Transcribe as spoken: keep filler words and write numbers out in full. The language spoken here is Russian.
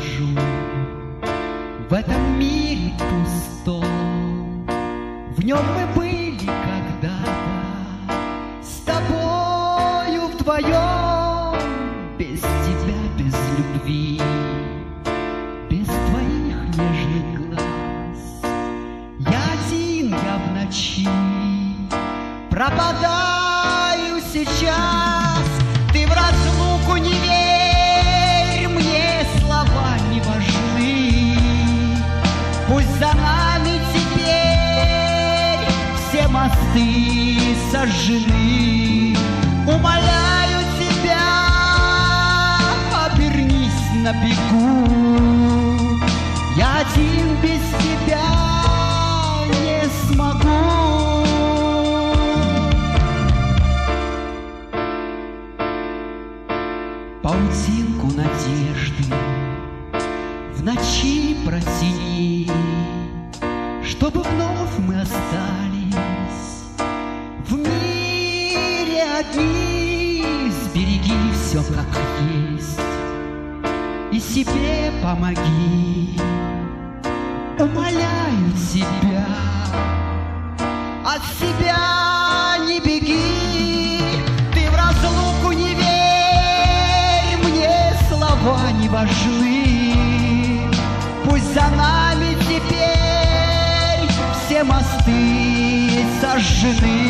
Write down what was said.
брожу в этом мире пустом. В нем мы были когда-то с тобою вдвоем, без тебя, без любви, без твоих нежных глаз. Я один, я в ночи пропадаю сейчас. Ты в разлуку не верь, мне слова не важны. Пусть за нами теперь все мосты сожжены. Умоляю тебя, обернись на бегу. Я один без тебя не смогу. Паутинку надежды в ночи протяни, чтобы вновь мы остались в мире одни. Сбереги все как есть и себе помоги. Умоляю тебя, от себя не беги. Ты в разлуку не верь, мне слова не важны. Пусть за нами теперь все мосты сожжены.